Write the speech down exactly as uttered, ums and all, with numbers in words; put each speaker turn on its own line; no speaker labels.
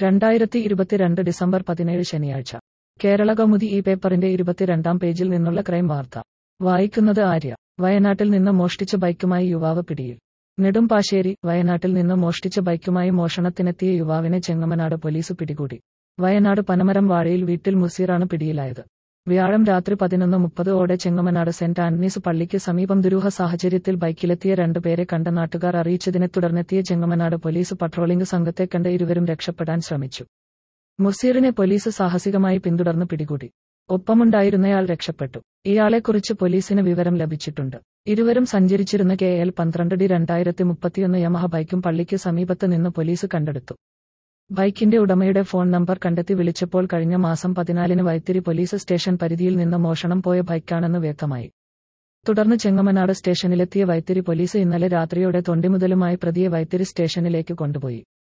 രണ്ടായിരത്തി ഇരുപത്തിരണ്ട് ഡിസംബർ പതിനേഴ് ശനിയാഴ്ച കേരളകൗമുദി ഈ പേപ്പറിന്റെ ഇരുപത്തിരണ്ടാം പേജിൽ നിന്നുള്ള ക്രൈം വാർത്ത വായിക്കുന്നത് ആര്യ. വയനാട്ടിൽ നിന്ന് മോഷ്ടിച്ച ബൈക്കുമായി യുവാവ് പിടിയിൽ. നെടുമ്പാശ്ശേരി. വയനാട്ടിൽ നിന്ന് മോഷ്ടിച്ച ബൈക്കുമായി മോഷണത്തിനെത്തിയ യുവാവിനെ ചെങ്ങമനാട് പോലീസ് പിടികൂടി. വയനാട് പനമരം വാഴയിൽ വീട്ടിൽ മുസീറാണ് പിടിയിലായത്. വ്യാഴം രാത്രി പതിനൊന്ന് മുപ്പത് ഓടെ ചെങ്ങമനാട് സെന്റ് ആന്റണീസ് പള്ളിക്ക് സമീപം ദുരൂഹ സാഹചര്യത്തിൽ ബൈക്കിലെത്തിയ രണ്ടുപേരെ കണ്ട നാട്ടുകാർ അറിയിച്ചതിനെ തുടർന്നെത്തിയ ചെങ്ങമനാട് പോലീസ് പട്രോളിംഗ് സംഘത്തെ കണ്ട് ഇരുവരും രക്ഷപ്പെടാൻ ശ്രമിച്ചു. മുസീറിനെ പോലീസ് സാഹസികമായി പിന്തുടർന്ന് പിടികൂടി. ഒപ്പമുണ്ടായിരുന്നയാൾ രക്ഷപ്പെട്ടു. ഇയാളെക്കുറിച്ച് പോലീസിന് വിവരം ലഭിച്ചിട്ടുണ്ട്. ഇരുവരും സഞ്ചരിച്ചിരുന്ന കെ എൽ പന്ത്രണ്ട് ഡി രണ്ടായിരത്തി മുപ്പത്തിയൊന്ന് യമഹ ബൈക്കും പള്ളിക്ക് സമീപത്ത് നിന്ന് പോലീസ് കണ്ടെടുത്തു. ബൈക്കിന്റെ ഉടമയുടെ ഫോൺ നമ്പർ കണ്ടെത്തി വിളിച്ചപ്പോൾ കഴിഞ്ഞ മാസം പതിനാലിന് വൈത്തിരി പോലീസ് സ്റ്റേഷൻ പരിധിയിൽ നിന്ന് മോഷണം പോയ ബൈക്കാണെന്ന് വ്യക്തമായി. തുടർന്ന് ചെങ്ങമനാട് സ്റ്റേഷനിലെത്തിയ വൈത്തിരി പോലീസ് ഇന്നലെ രാത്രിയോടെ തൊണ്ടിമുതലുമായി പ്രതിയെ വൈത്തിരി സ്റ്റേഷനിലേക്ക് കൊണ്ടുപോയി.